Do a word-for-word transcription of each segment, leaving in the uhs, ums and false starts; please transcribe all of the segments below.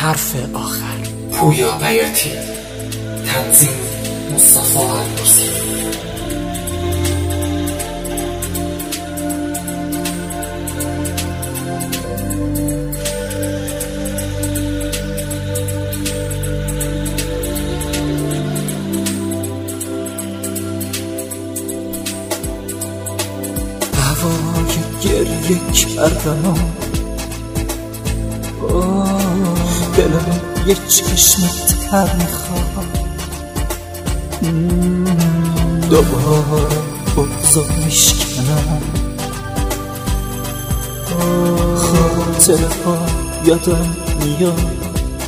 حرف آخر. پویا بیاتی، تنظیم مصطفی النوسی. هوای گریه کردم، دلم یه چشم تر میخواد، دوباره بغضو میشکنم. خاطره ها یادم میاد،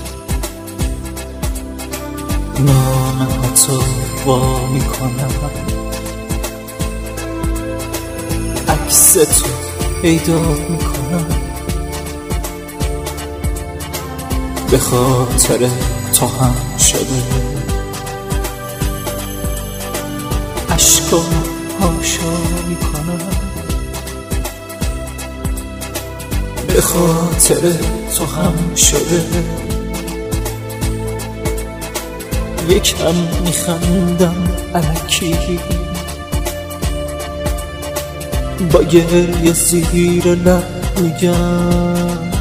نامه ها تو وا میکنم، عکس تو پیدا میکنم. به خاطر تو هم شده عشقام هاشا میکنم. به خاطر تو هم شده یکم میخندم الکی، با گریه زیر لب میگم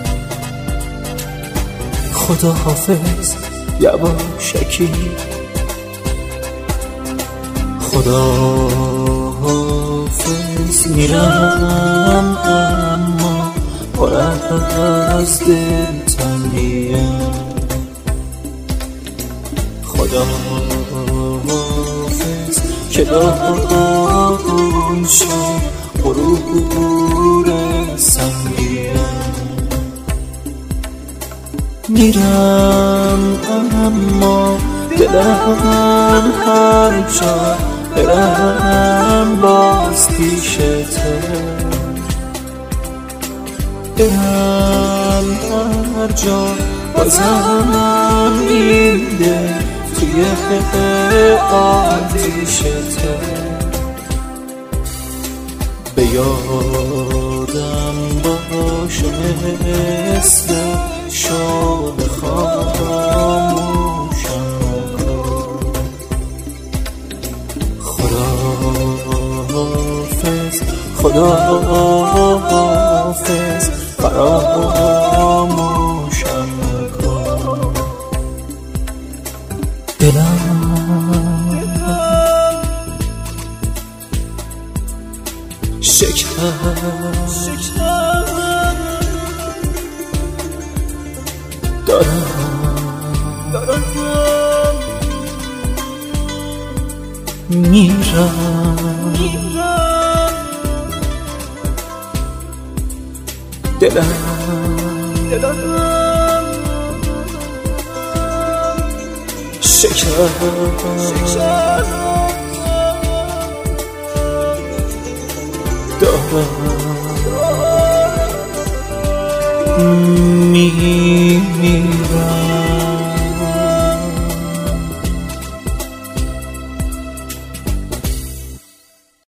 خدا حافظ یواشکی، خدا حافظ. میرم اما پر از دلتنگیم، خدا حافظ که داغون شد غرور سنگیم. میرم اما دلم هر جا برم باز پیشته، برم هر جا بازم میده توی آتیشته. به یادم باشه مثل شب خاموشم کن. خدا حافظ، خدا حافظ، فراموشم کن. دلم شکست دارم، دارم میرم، دلم دلم شکست دارم، میرم.